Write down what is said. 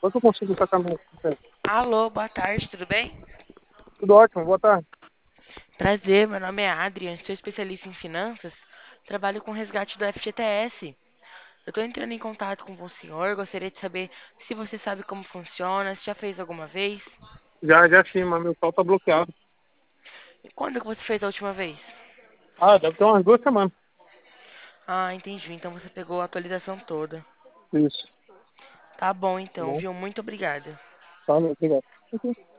Quanto que eu consigo sacar meu CPF? Alô, boa tarde, tudo bem? Tudo ótimo, boa tarde. Prazer, meu nome é Adrian, sou especialista em finanças, trabalho com resgate do FGTS. Eu estou entrando em contato com o senhor, gostaria de saber se você sabe como funciona, se já fez alguma vez. Já sim, mas meu pau tá bloqueado. E quando que você fez a última vez? Ah, deve ter umas 2 semanas. Ah, entendi, então você pegou a atualização toda. Isso. Tá bom Tá então, bom? viu? Muito obrigada. Tá, obrigado.